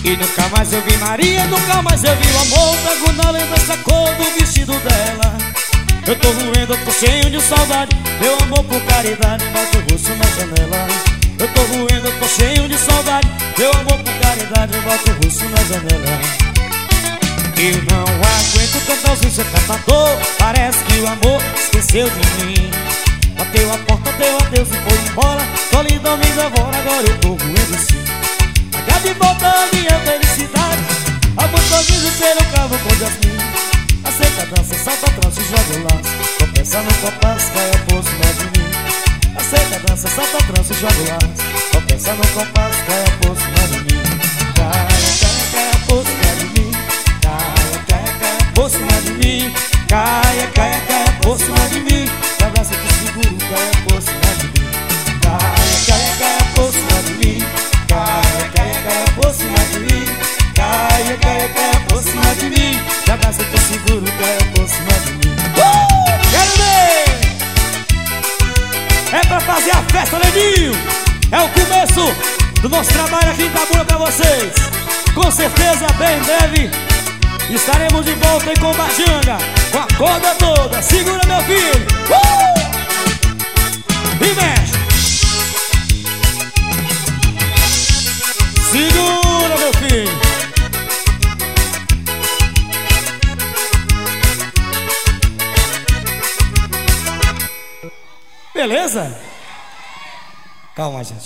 E nunca mais eu vi Maria, nunca mais eu vi o amor. Trago na lembrança a cor do vestido dela. Eu tô roendo, eu tô cheio de saudade. Meu amor, por caridade, bota o rosto na janela. Eu tô roendo, eu tô cheio de saudade. Meu amor, por caridade, bota o rosto na janela. Eu não aguento tanta ausência, tanta dor. Parece que o amor esqueceu de mim. Bateu a porta, deu adeus e foi embora. Solidão me devora, agora eu tô roendo sim. Pagar de volta a minha felicidade. Amor sorriso, ser um cravo com jasmim. Aceita a dança, salta atrás e joga o laço. Tropeça no compasso, cai a por cima de mim. Aceita a dança, salta atrás e joga o laço. Tropeça no compasso, cai a por cima de mim. Cai a por cima de mim. Cai a por cima de mim. Cai a por cima de mim. Te abraço e te seguro, cai a por cima de mim. Cai a por cima de mim. Cai a por cima de mim. Cai a por cima de mim. Te abraço e te seguro, cai a por cima de mim. Quero ver! É pra fazer a festa, Leninho! É o começo do nosso trabalho aqui em Itabuna pra vocês. Com certeza, bem em breve, estaremos de volta em Combajanga com a corda toda. Segura, meu filho! E mexe! Segura, meu filho! Beleza? Calma, gente.